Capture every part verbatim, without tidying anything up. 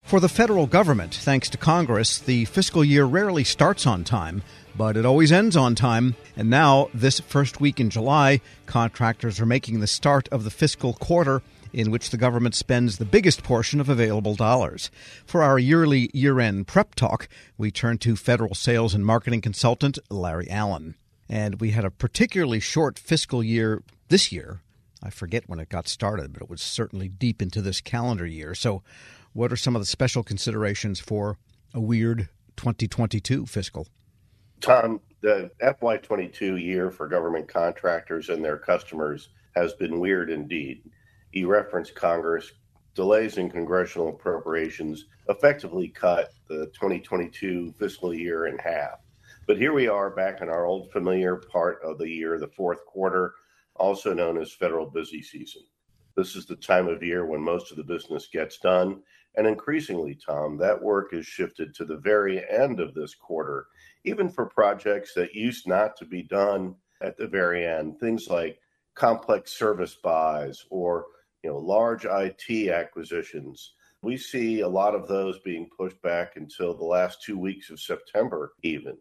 For the federal government, thanks to Congress, the fiscal year rarely starts on time, but it always ends on time. And now, this first week in July, contractors are making the start of the fiscal quarter in which the government spends the biggest portion of available dollars. For our yearly year-end prep talk, we turn to federal sales and marketing consultant Larry Allen. And we had a particularly short fiscal year this year. I forget when it got started, but it was certainly deep into this calendar year. So what are some of the special considerations for a weird twenty twenty-two fiscal? Tom, the F Y twenty-two year for government contractors and their customers has been weird indeed. You referenced Congress. Delays in congressional appropriations effectively cut the twenty twenty-two fiscal year in half. But here we are back in our old familiar part of the year, the fourth quarter, also known as federal busy season. This is the time of year when most of the business gets done. And increasingly, Tom, that work is shifted to the very end of this quarter, even for projects that used not to be done at the very end. Things like complex service buys or, you know, large I T acquisitions. We see a lot of those being pushed back until the last two weeks of September even.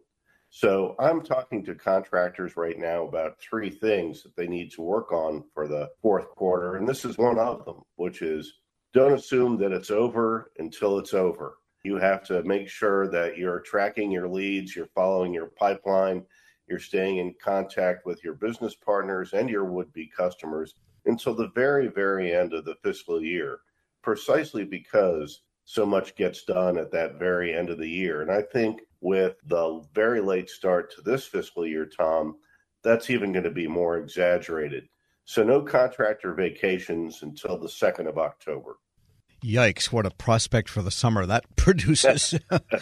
So I'm talking to contractors right now about three things that they need to work on for the fourth quarter. And this is one of them, which is don't assume that it's over until it's over. You have to make sure that you're tracking your leads, you're following your pipeline, you're staying in contact with your business partners and your would-be customers until the very, very end of the fiscal year, precisely because so much gets done at that very end of the year. And I think with the very late start to this fiscal year, Tom, that's even going to be more exaggerated. So no contractor vacations until the second of October. Yikes, what a prospect for the summer that produces.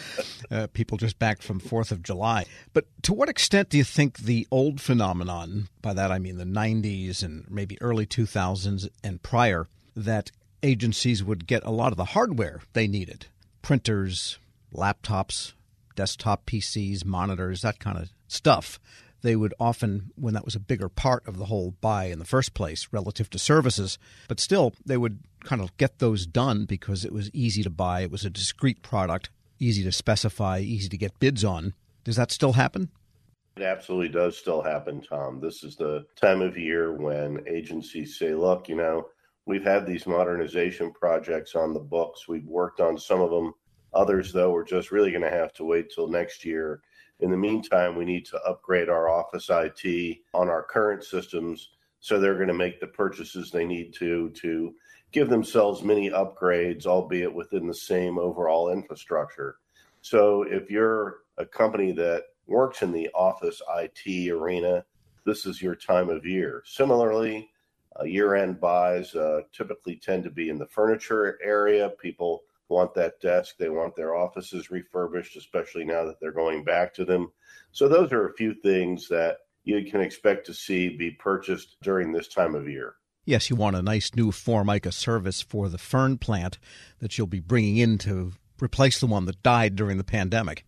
uh, people just back from fourth of July. But to what extent do you think the old phenomenon, by that I mean the nineties and maybe early two thousands and prior, that agencies would get a lot of the hardware they needed, printers, laptops, desktop P Cs, monitors, that kind of stuff. They would often, when that was a bigger part of the whole buy in the first place relative to services, but still they would kind of get those done because it was easy to buy. It was a discrete product, easy to specify, easy to get bids on. Does that still happen? It absolutely does still happen, Tom. This is the time of year when agencies say, look, you know, we've had these modernization projects on the books. We've worked on some of them. Others, though, we're just really going to have to wait till next year. In the meantime, we need to upgrade our office I T on our current systems. So they're going to make the purchases they need to to give themselves mini upgrades, albeit within the same overall infrastructure. So if you're a company that works in the office I T arena, this is your time of year. Similarly, uh, year-end buys uh, typically tend to be in the furniture area. People want that desk. They want their offices refurbished, especially now that they're going back to them. So those are a few things that you can expect to see be purchased during this time of year. Yes, you want a nice new Formica service for the Fern plant that you'll be bringing in to replace the one that died during the pandemic.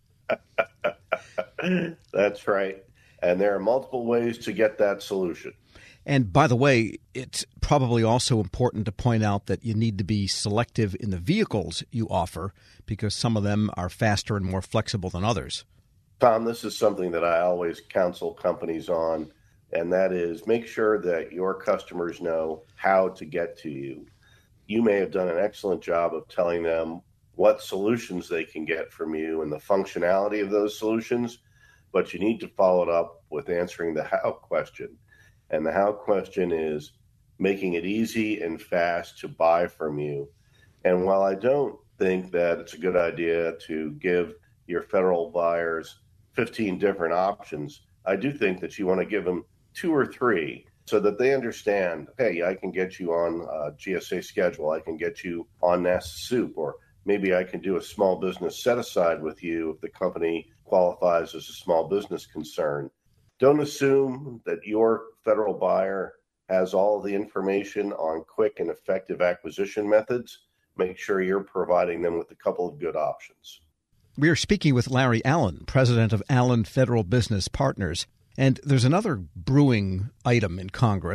That's right. And there are multiple ways to get that solution. And by the way, it's probably also important to point out that you need to be selective in the vehicles you offer because some of them are faster and more flexible than others. Tom, this is something that I always counsel companies on, and that is make sure that your customers know how to get to you. You may have done an excellent job of telling them what solutions they can get from you and the functionality of those solutions, but you need to follow it up with answering the how question. And the how question is making it easy and fast to buy from you. And while I don't think that it's a good idea to give your federal buyers fifteen different options, I do think that you want to give them two or three so that they understand, hey, I can get you on a G S A schedule. I can get you on NASA Soup, or maybe I can do a small business set aside with you if the company qualifies as a small business concern. Don't assume that your federal buyer has all the information on quick and effective acquisition methods. Make sure you're providing them with a couple of good options. We are speaking with Larry Allen, president of Allen Federal Business Partners. And there's another brewing item in Congress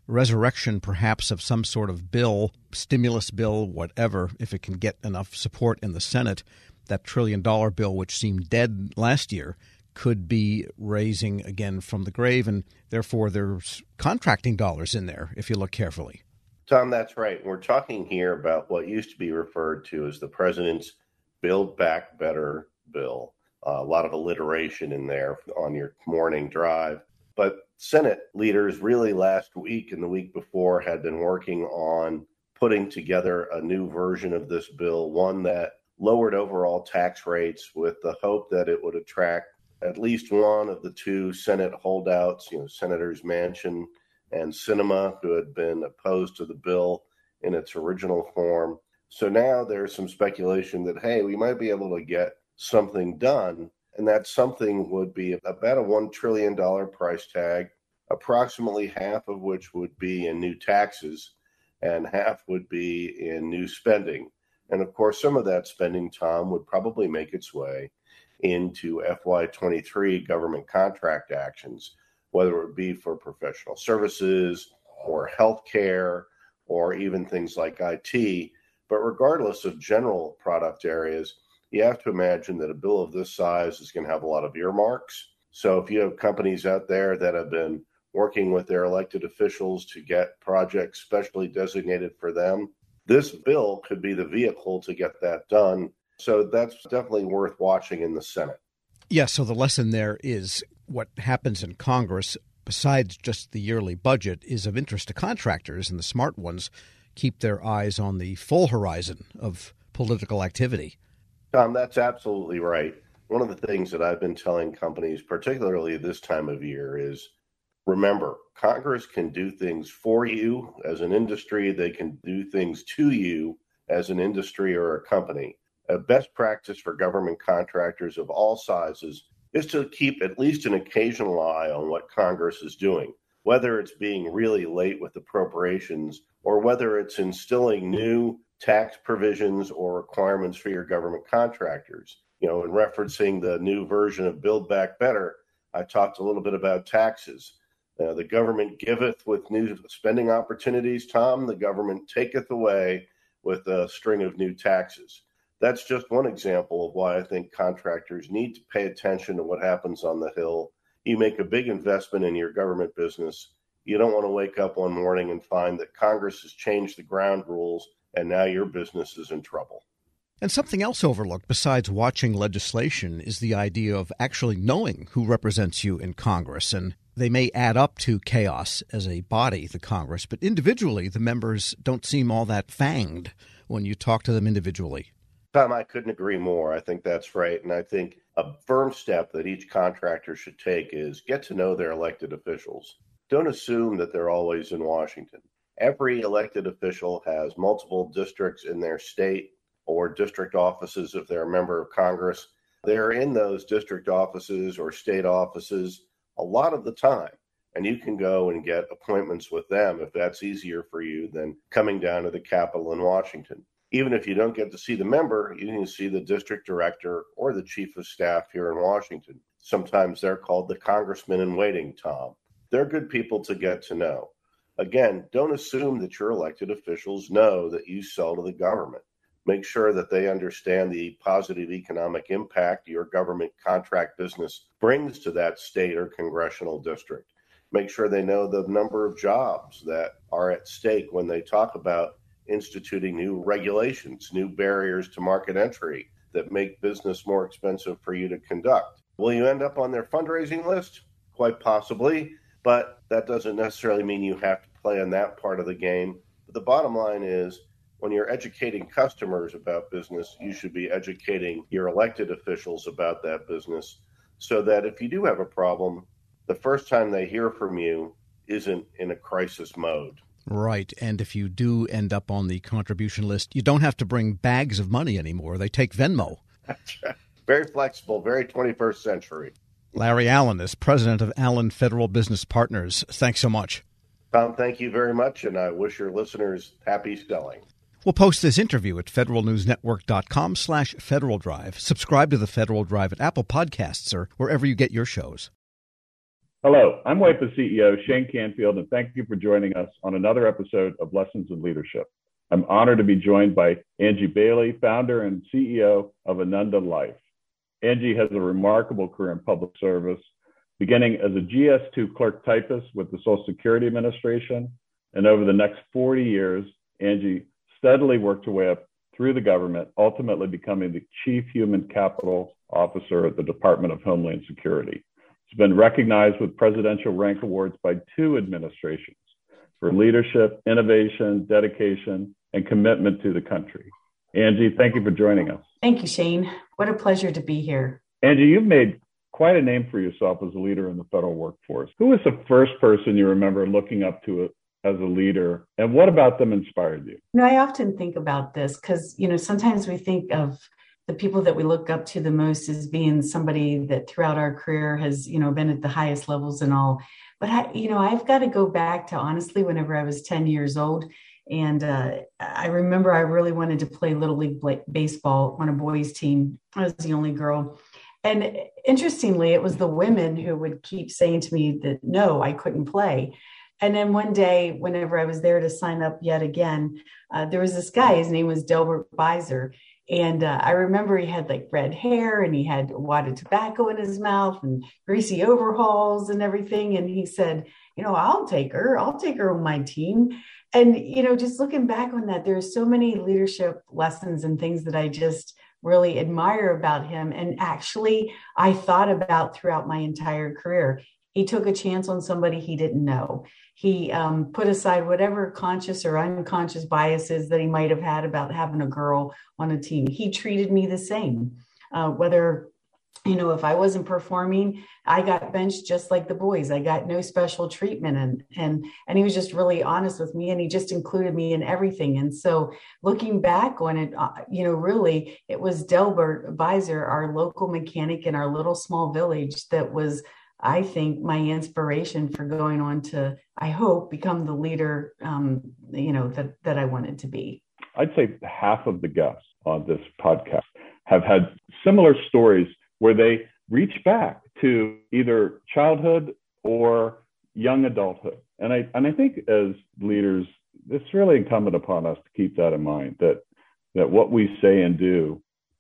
resurrection perhaps of some sort of bill, stimulus bill, whatever, if it can get enough support in the Senate. That trillion-dollar bill, which seemed dead last year, could be raising again from the grave, and therefore there's contracting dollars in there if you look carefully. Tom, that's right. We're talking here about what used to be referred to as the president's Build Back Better bill. Uh, a lot of alliteration in there on your morning drive. But Senate leaders really last week and the week before had been working on putting together a new version of this bill, one that lowered overall tax rates with the hope that it would attract at least one of the two Senate holdouts, you know, Senators Manchin and Sinema, who had been opposed to the bill in its original form. So now there's some speculation that, hey, we might be able to get something done, and that something would be about a one trillion dollars price tag, approximately half of which would be in new taxes and half would be in new spending. And of course, some of that spending, Tom, would probably make its way into F Y twenty-three government contract actions, whether it be for professional services or healthcare or even things like I T. But regardless of general product areas, you have to imagine that a bill of this size is going to have a lot of earmarks. So if you have companies out there that have been working with their elected officials to get projects specially designated for them, this bill could be the vehicle to get that done. So that's definitely worth watching in the Senate. Yeah, so the lesson there is what happens in Congress, besides just the yearly budget, is of interest to contractors, and the smart ones keep their eyes on the full horizon of political activity. Tom, that's absolutely right. One of the things that I've been telling companies, particularly this time of year, is remember, Congress can do things for you as an industry. They can do things to you as an industry or a company. A best practice for government contractors of all sizes is to keep at least an occasional eye on what Congress is doing, whether it's being really late with appropriations or whether it's instilling new tax provisions or requirements for your government contractors. You know, in referencing the new version of Build Back Better, I talked a little bit about taxes. Uh, the government giveth with new spending opportunities, Tom. The government taketh away with a string of new taxes. That's just one example of why I think contractors need to pay attention to what happens on the Hill. You make a big investment in your government business. You don't want to wake up one morning and find that Congress has changed the ground rules and now your business is in trouble. And something else overlooked besides watching legislation is the idea of actually knowing who represents you in Congress. And they may add up to chaos as a body, the Congress, but individually the members don't seem all that fanged when you talk to them individually. Tom, I couldn't agree more. I think that's right. And I think a firm step that each contractor should take is get to know their elected officials. Don't assume that they're always in Washington. Every elected official has multiple districts in their state or district offices if they're a member of Congress. They're in those district offices or state offices a lot of the time. And you can go and get appointments with them if that's easier for you than coming down to the Capitol in Washington. Even if you don't get to see the member, you can see the district director or the chief of staff here in Washington. Sometimes they're called the congressman in waiting, Tom. They're good people to get to know. Again, don't assume that your elected officials know that you sell to the government. Make sure that they understand the positive economic impact your government contract business brings to that state or congressional district. Make sure they know the number of jobs that are at stake when they talk about instituting new regulations, new barriers to market entry that make business more expensive for you to conduct. Will you end up on their fundraising list? Quite possibly, but that doesn't necessarily mean you have to play in that part of the game. But the bottom line is, when you're educating customers about business, you should be educating your elected officials about that business so that if you do have a problem, the first time they hear from you isn't in a crisis mode. Right. And if you do end up on the contribution list, you don't have to bring bags of money anymore. They take Venmo. That's right. Very flexible, very twenty-first century. Larry Allen is president of Allen Federal Business Partners. Thanks so much. Tom, thank you very much, and I wish your listeners happy selling. We'll post this interview at federalnewsnetwork.com slash Federal Drive. Subscribe to the Federal Drive at Apple Podcasts or wherever you get your shows. Hello, I'm WIPA C E O Shane Canfield, and thank you for joining us on another episode of Lessons in Leadership. I'm honored to be joined by Angie Bailey, founder and C E O of Ananda Life. Angie has a remarkable career in public service, beginning as a G S two clerk typist with the Social Security Administration. And over the next forty years, Angie steadily worked her way up through the government, ultimately becoming the Chief Human Capital Officer at the Department of Homeland Security. She's been recognized with presidential rank awards by two administrations for leadership, innovation, dedication, and commitment to the country. Angie, thank you for joining us. Thank you, Shane. What a pleasure to be here. Angie, you've made quite a name for yourself as a leader in the federal workforce. Who was the first person you remember looking up to as a leader, and what about them inspired you? You know, I often think about this because, you know, sometimes we think of the people that we look up to the most as being somebody that throughout our career has, you know, been at the highest levels and all. But, I, you know, I've got to go back to honestly, whenever I was ten years old. And uh, I remember I really wanted to play Little League baseball on a boys team. I was the only girl. And interestingly, it was the women who would keep saying to me that, no, I couldn't play. And then one day, whenever I was there to sign up yet again, uh, there was this guy, his name was Delbert Beiser. And uh, I remember he had like red hair and he had wad of tobacco in his mouth and greasy overalls and everything. And he said, you know, I'll take her. I'll take her on my team. And, you know, just looking back on that, there's so many leadership lessons and things that I just really admire about him. And actually, I thought about throughout my entire career. He took a chance on somebody he didn't know. He um, put aside whatever conscious or unconscious biases that he might have had about having a girl on a team. He treated me the same. Uh, whether, you know, if I wasn't performing, I got benched just like the boys. I got no special treatment. And, and, and he was just really honest with me, and he just included me in everything. And so looking back on it, uh, you know, really, it was Delbert Beiser, our local mechanic in our little small village, that was, I think, my inspiration for going on to, I hope, become the leader, um, you know, that, that I wanted to be. I'd say half of the guests on this podcast have had similar stories where they reach back to either childhood or young adulthood. And I, and I think as leaders, it's really incumbent upon us to keep that in mind, that, that what we say and do,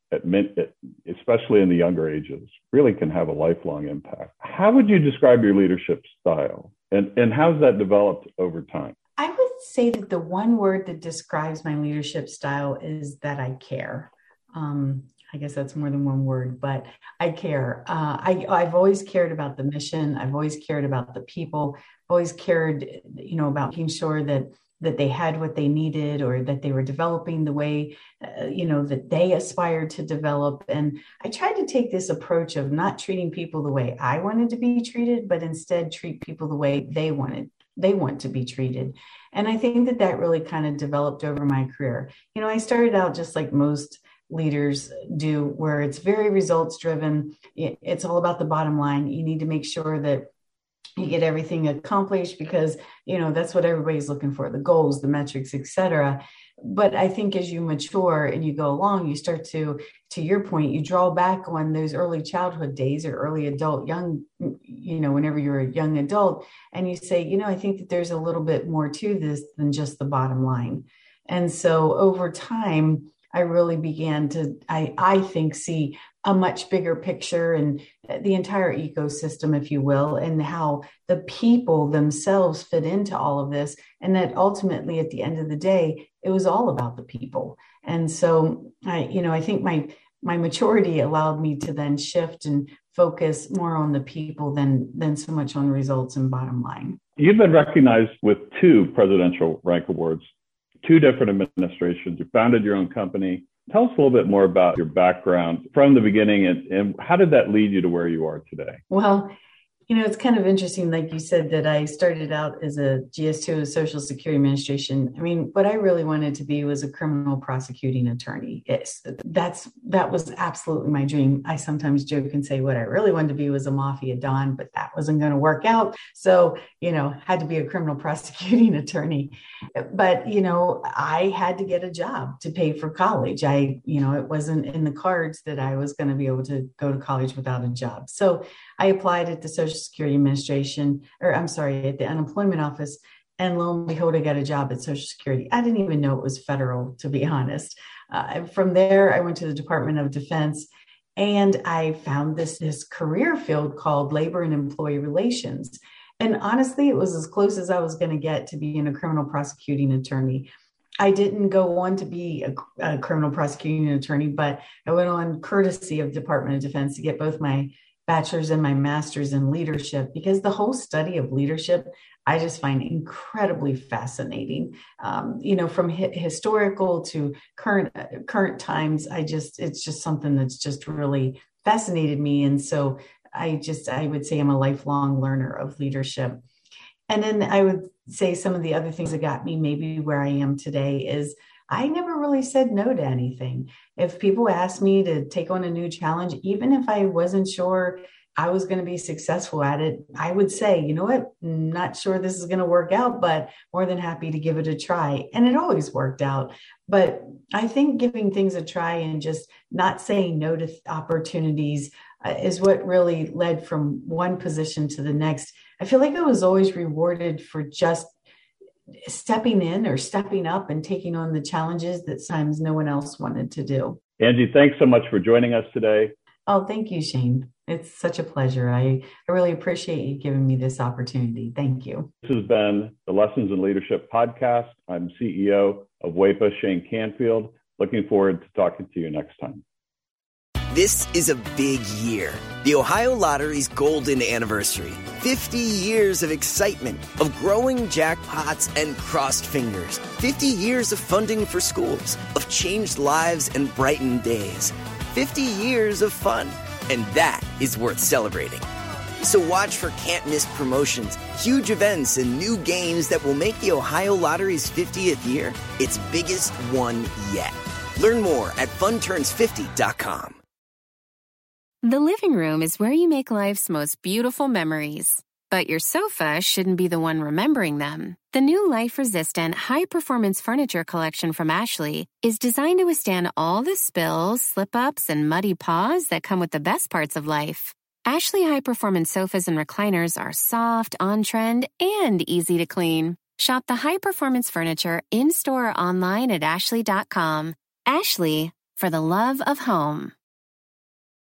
especially in the younger ages, really can have a lifelong impact. How would you describe your leadership style, and, and how's that developed over time? I would say that the one word that describes my leadership style is that I care. Um, I guess that's more than one word, but I care. Uh, I, I've always cared about the mission. I've always cared about the people. I've always cared, you know, about making sure that that they had what they needed, or that they were developing the way, uh, you know, that they aspired to develop. And I tried to take this approach of not treating people the way I wanted to be treated, but instead treat people the way they wanted, they want to be treated. And I think that that really kind of developed over my career. You know, I started out just like most leaders do, where it's very results driven. It's all about the bottom line. You need to make sure that you get everything accomplished because, you know, that's what everybody's looking for, the goals, the metrics, et cetera. But I think as you mature and you go along, you start to, to your point, you draw back on those early childhood days or early adult, young, you know, whenever you're a young adult, and you say, you know, I think that there's a little bit more to this than just the bottom line. And so over time, I really began to, I, I think, see a much bigger picture and the entire ecosystem, if you will, and how the people themselves fit into all of this. And that ultimately, at the end of the day, it was all about the people. And so, I, you know, I think my my maturity allowed me to then shift and focus more on the people than than so much on results and bottom line. You've been recognized with two presidential rank awards, two different administrations. You founded your own company. Tell us a little bit more about your background from the beginning, and, and how did that lead you to where you are today? Well, you know, it's kind of interesting, like you said, that I started out as a G S two, Social Security Administration. I mean, what I really wanted to be was a criminal prosecuting attorney. It's, that's that was absolutely my dream. I sometimes joke and say what I really wanted to be was a mafia don, but that wasn't going to work out. So, you know, had to be a criminal prosecuting attorney. But, you know, I had to get a job to pay for college. I, you know, it wasn't in the cards that I was going to be able to go to college without a job. So I applied at the Social Security Administration, or I'm sorry, at the unemployment office. And lo and behold, I got a job at Social Security. I didn't even know it was federal, to be honest. Uh, from there, I went to the Department of Defense, and I found this, this career field called Labor and Employee Relations. And honestly, it was as close as I was going to get to being a criminal prosecuting attorney. I didn't go on to be a, a criminal prosecuting attorney, but I went on courtesy of Department of Defense to get both my bachelor's and my master's in leadership, because the whole study of leadership I just find incredibly fascinating. Um, you know, from hi- historical to current uh, current times, I just it's just something that's just really fascinated me. And so I just I would say I'm a lifelong learner of leadership. And then I would say some of the other things that got me maybe where I am today is I never really said no to anything. If people asked me to take on a new challenge, even if I wasn't sure I was going to be successful at it, I would say, you know what, I'm not sure this is going to work out, but more than happy to give it a try. And it always worked out. But I think giving things a try and just not saying no to opportunities uh, is what really led from one position to the next. I feel like I was always rewarded for just stepping in or stepping up and taking on the challenges that sometimes no one else wanted to do. Angie, thanks so much for joining us today. Oh, thank you, Shane. It's such a pleasure. I, I really appreciate you giving me this opportunity. Thank you. This has been the Lessons in Leadership podcast. I'm C E O of W E P A, Shane Canfield. Looking forward to talking to you next time. This is a big year. The Ohio Lottery's golden anniversary. fifty years of excitement, of growing jackpots and crossed fingers. fifty years of funding for schools, of changed lives and brightened days. fifty years of fun. And that is worth celebrating. So watch for can't-miss promotions, huge events, and new games that will make the Ohio Lottery's fiftieth year its biggest one yet. Learn more at fun turns fifty dot com. The living room is where you make life's most beautiful memories. But your sofa shouldn't be the one remembering them. The new life-resistant, high-performance furniture collection from Ashley is designed to withstand all the spills, slip-ups, and muddy paws that come with the best parts of life. Ashley high-performance sofas and recliners are soft, on-trend, and easy to clean. Shop the high-performance furniture in-store or online at ashley dot com. Ashley, for the love of home.